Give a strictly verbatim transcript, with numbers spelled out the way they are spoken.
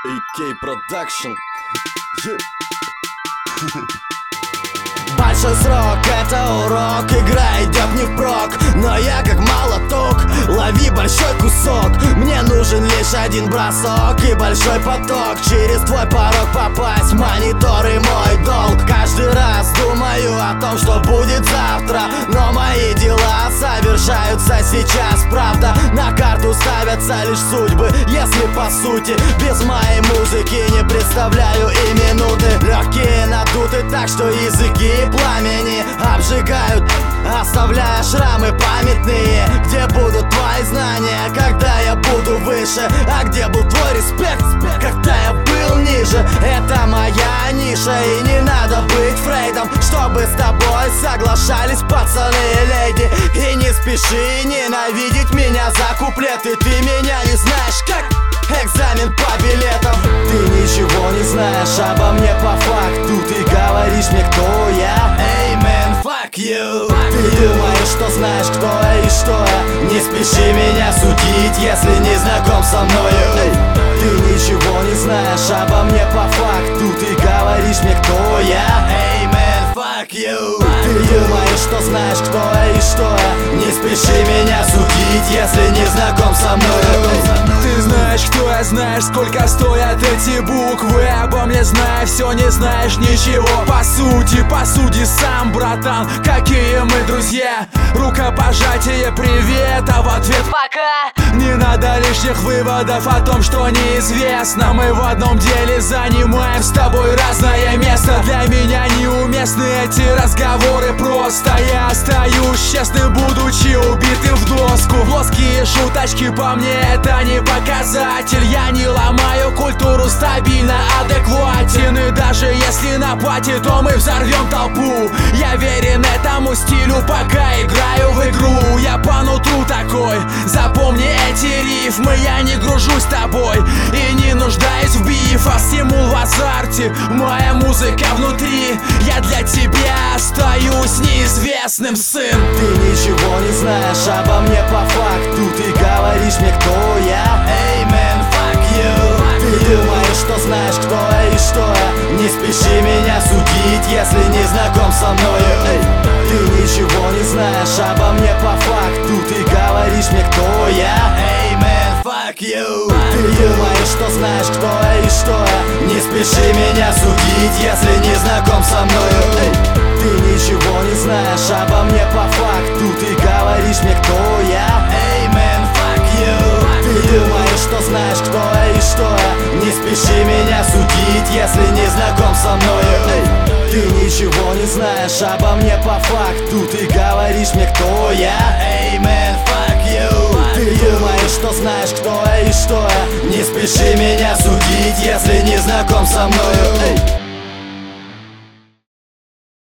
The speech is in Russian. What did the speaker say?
эй кей Production. Yeah. Большой срок — это урок, игра идет не впрок, но я как молоток, лови большой кусок. Мне нужен лишь один бросок и большой поток. Через твой порог попасть, мониторы мой долг. Каждый раз думаю о том, что будет завтра, но мои дела совершаются сейчас. Правда, на карту ставятся лишь судьбы, если по сути без моей музыки не представляю и минуты. Легкие надуты так, что языки пламени обжигают, оставляя шрамы памятные. Где будут твои знания, когда я буду выше? А где был твой респект, когда я был ниже? Это моя ниша, и не надо быть фрейдом, чтобы с тобой соглашались пацаны и леди. И не спеши ненавидеть меня за куплеты, ты меня не знаешь как экзамен по билетам. Ты ничего не знаешь обо мне по факту, ты говоришь мне, кто я. Эй, man, fuck you. Ты думаешь, что знаешь, кто я и что я. Не спеши меня судить, если не знаком со мною. Ты ничего не знаешь обо мне по факту, ты говоришь мне, кто я. Эй, man, fuck you. Ты думаешь, что знаешь, кто я и что я. Не спеши меня судить, если не знаком со мною. Ты знаешь, кто я, знаешь, сколько стоят эти буквы. Обо мне знаешь, все не знаешь ничего. По сути, по сути сам, братан, какие мы друзья. Рукопожатие, привет, а в ответ пока. Не надо лишних выводов о том, что неизвестно. Мы в одном деле занимаем с тобой разное место. Для меня неуместны эти разговоры просто. Я остаюсь честным, будучи убитым в доску. Плоские шуточки по мне это не показатель. Я не ломаю культуру, стабильно адекватен. И даже если на пати, то мы взорвем толпу. Я верен этому стилю, пока играю в игру. Я по нутру такой, запомни эти рифмы. Я не гружусь тобой и не нуждаюсь в биф, а стимул в азарте. Моя музыка внутри, я для тебя остаюсь неизвестным, сын. Ты ничего не знаешь обо мне по факту, ты говоришь мне, кто я. Эй, man, fuck you. Ты думаешь, что знаешь, кто я и что я. Не спеши меня судить, если не знаком со мною. Ты ничего не знаешь обо мне по факту, ты говоришь мне, кто я. Эй, man, fuck you. Ты думаешь, что знаешь, кто я и что я. Не спеши меня судить, если не знаком со мною. Ты ничего не знаешь обо мне по факту, ты говоришь мне, кто я. Эй, man, fuck you. Ты думаешь, что знаешь, кто я и что я. Не спеши меня судить, если не знаком со мною. Ты ничего не знаешь обо мне по факту, ты говоришь мне, кто я. Эй, man, fuck you. Ты думаешь, что знаешь, кто я и что я. Не спеши меня судить, если не знаком со мною.